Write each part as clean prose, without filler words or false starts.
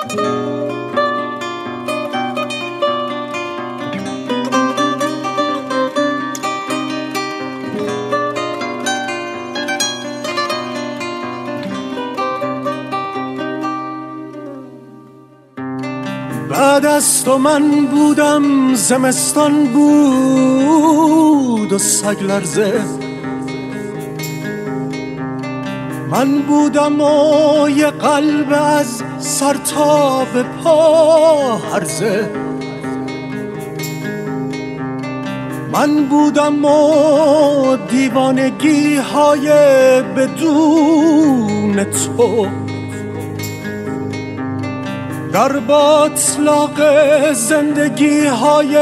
بعد از تو من بودم، زمستان بود و سگ لرزه. من بودم و یه قلب از سر تا به پا هرزه. من بودم و دیوانگی های بدون تو، در باطلاق زندگی های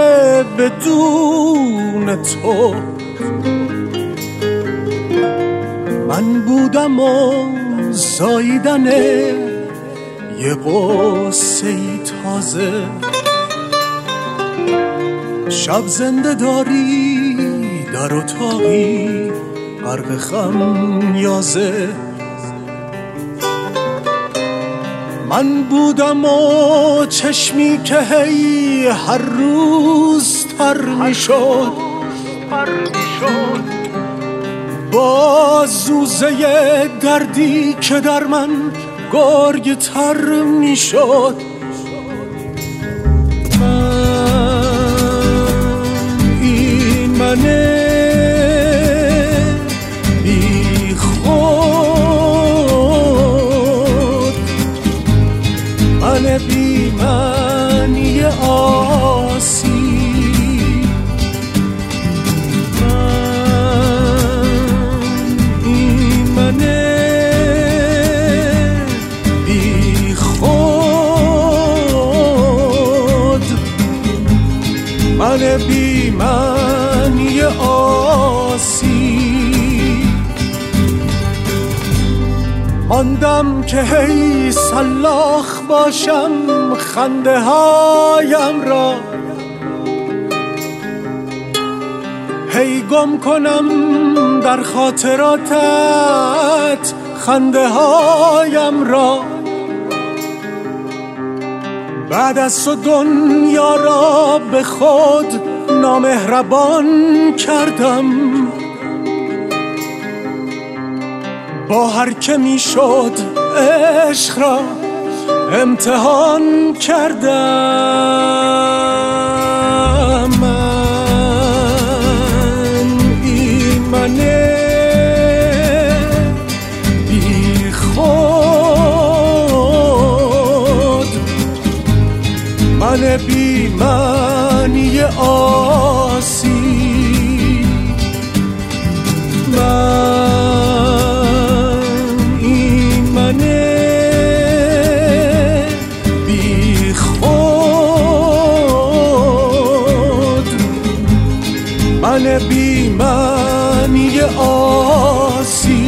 بدون تو. من بودم و زاییدن یه قصه‌ای تازه. شب زنده داری در اتاقی غرق خمیازه. من بودم و چشمی که هی هر روز تر میشد، با زوزه دردی که در من گرگ تر میشد. این منه بی خود، من بی معنی آسی. این منه بی خود، من بی معنی آسی. ماندم که هی سلاخ باشم خنده هایم را، هی گم کنم در خاطراتت خنده هایم را. بعد از تو دنیا را به خود نامهربان کردم، با هر که می شد عشق را امتحان کردم. من این منه بی خود، من بی معنی آسی. من بی معنی آسی.